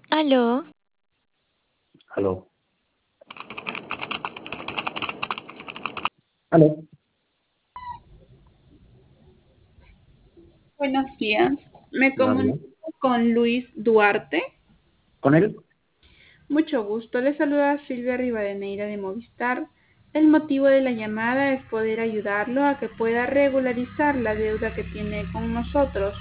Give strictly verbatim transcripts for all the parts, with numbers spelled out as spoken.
Aló, Aló, aló, Buenos días, me buenos días. comunico con Luis Duarte. ¿Con él? Mucho gusto, le saluda Silvia Rivadeneira de Movistar. El motivo de la llamada es poder ayudarlo a que pueda regularizar la deuda que tiene con nosotros.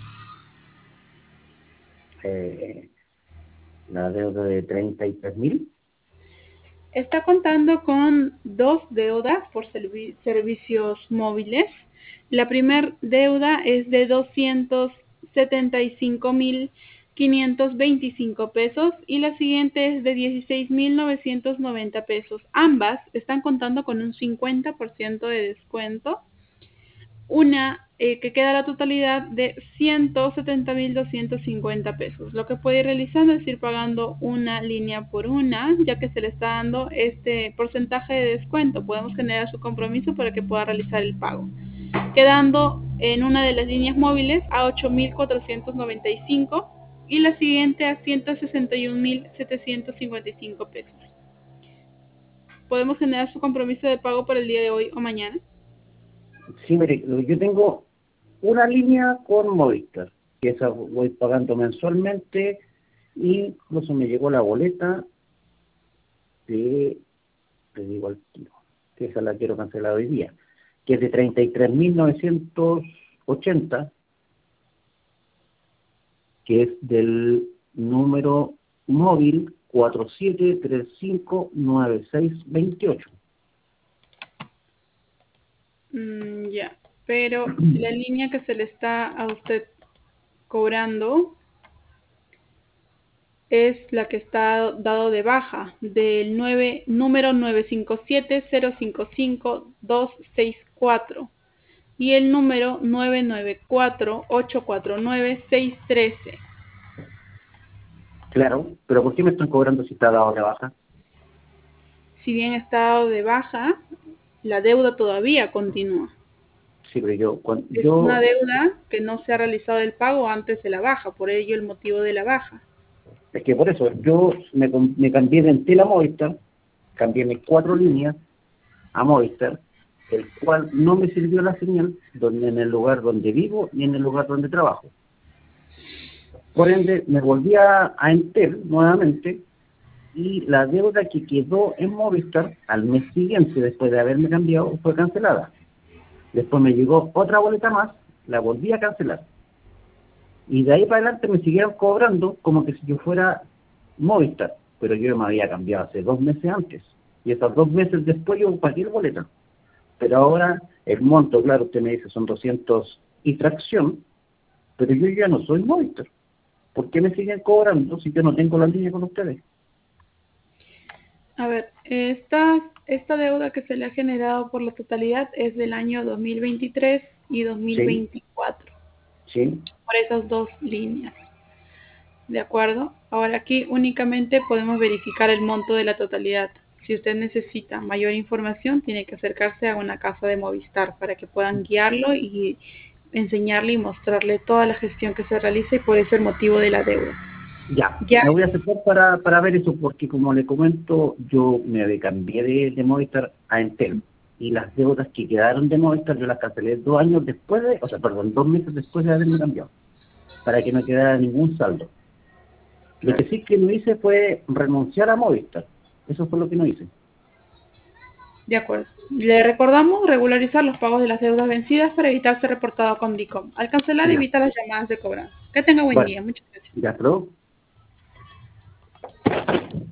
Eh, la deuda de treinta y tres mil. Está contando con dos deudas por servi- servicios móviles. La primera deuda es de doscientos setenta y cinco mil quinientos veinticinco pesos y la siguiente es de dieciséis mil novecientos noventa pesos. Ambas están contando con un cincuenta por ciento de descuento, una eh, que queda la totalidad de ciento setenta mil doscientos cincuenta pesos. Lo que puede ir realizando es ir pagando una línea por una, ya que se le está dando este porcentaje de descuento. Podemos generar su compromiso para que pueda realizar el pago, quedando en una de las líneas móviles a ocho mil cuatrocientos noventa y cinco y la siguiente a ciento sesenta y un mil setecientos cincuenta y cinco pesos. Podemos generar su compromiso de pago para el día de hoy o mañana. Sí, mire, yo tengo una línea con Movistar, que esa voy pagando mensualmente, y incluso me llegó la boleta de, te digo al tiro, que esa la quiero cancelar hoy día, que es de treinta y tres mil novecientos ochenta, que es del número móvil cuatro siete tres cinco nueve seis dos ocho. Mm, ya, pero la línea que se le está a usted cobrando es la que está dado de baja del nueve, número nueve cinco siete cero cinco cinco dos seis cuatro y el número nueve nueve cuatro ocho cuatro nueve seis uno tres. Claro, pero ¿por qué me están cobrando si está dado de baja? Si bien está dado de baja, la deuda todavía continúa. Sí, pero yo, cuando, Es una yo, deuda que no se ha realizado el pago antes de la baja, por ello el motivo de la baja. es que por eso, yo me, com- me cambié de Entel a Movistar, cambié mis cuatro líneas a Movistar, el cual no me sirvió la señal donde, en el lugar donde vivo ni en el lugar donde trabajo. Por ende, me volví a, a Entel nuevamente, y la deuda que quedó en Movistar al mes siguiente, después de haberme cambiado, fue cancelada. Después me llegó otra boleta más, la volví a cancelar. Y de ahí para adelante me siguieron cobrando como que si yo fuera Movistar, pero yo me había cambiado hace dos meses antes. Y esos dos meses después yo pagué el boleto. Pero ahora el monto, claro, usted me dice son doscientos y fracción, pero yo ya no soy Movistar. ¿Por qué me siguen cobrando si yo no tengo la línea con ustedes? A ver, esta, esta deuda que se le ha generado por la totalidad es del año dos mil veintitrés y Sí, dos mil veinticuatro, sí, por esas dos líneas. ¿De acuerdo? Ahora aquí únicamente podemos verificar el monto de la totalidad. Si usted necesita mayor información, tiene que acercarse a una casa de Movistar para que puedan guiarlo y enseñarle y mostrarle toda la gestión que se realiza y por eso el motivo de la deuda. ya. Ya, Me voy a acercar para, para ver eso, porque como le comento, yo me cambié de, de Movistar a Entel. Y las deudas que quedaron de Movistar yo las cancelé dos años después de, o sea, perdón, dos meses después de haberme cambiado, para que no quedara ningún saldo. Lo que claro. sí que no hice fue renunciar a Movistar. Eso fue lo que no hice. De acuerdo. Le recordamos regularizar los pagos de las deudas vencidas para evitar ser reportado con DICOM. Al cancelar, Ya. evita las llamadas de cobranza. Que tenga buen Bueno, día. Muchas gracias. ya, pero